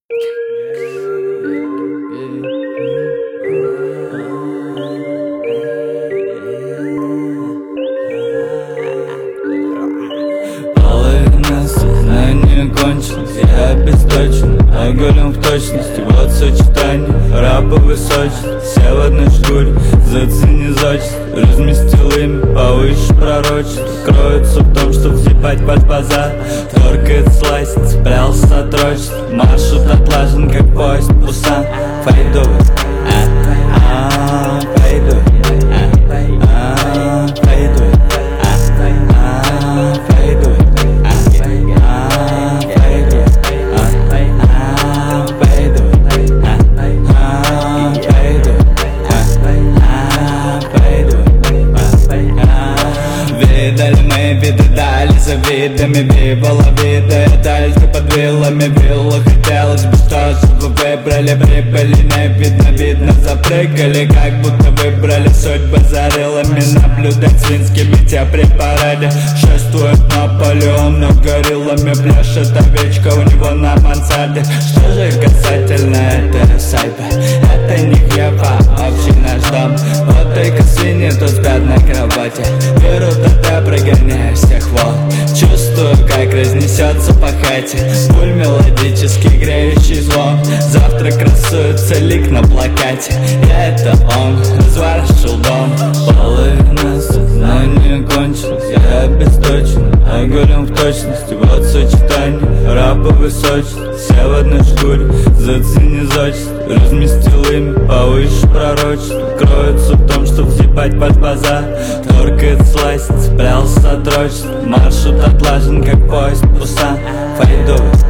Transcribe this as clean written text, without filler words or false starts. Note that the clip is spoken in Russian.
Половина сознания кончилась, я обесточен, оголен в точности. Вот сочетание рэпа высочества, все в одной шкуре, зацени зодчество. Разместил имя повыше пророчества, кроется в том, чтоб въебать под базар. Торкает слайс, цеплялся с отрочества, маршрут отлажен, как поезд Пусан. Пойду, пойду, пойду, пойду, видали мы виды, дали за видами, бивала вида, дальше под виллами, вилла хотелось бы, что чтобы выбрали, прибыли, не видно, видно, запрыгали, как будто выбрали судьбы зарылами, наблюдать свинскими те при параде, шествует Наполеон, но гориллами пляшет овечка у него на мансарде. Что же касательно этой усадьбы, это не хлеба, общий наш дом, вот только свиньи тут спят на кровати, берут это, прогоняя всех вон. Чувствую, как разнесется по хате пуль мелодический греющий звон. Завтра красуется лик на плакате, я это он, разворошил дом. Половина сознания кончилась, я обесточен, оголен в точности. Вот сочетание рэпа высочества, все в одной шкуре, зацени зодчество. Разместил имя повыше пророчества, кроется в том, чтоб въебать под базар. Торкает слайс, цеплялся с отрочества, маршрут отлажен, как поезд Пусан. Пойду.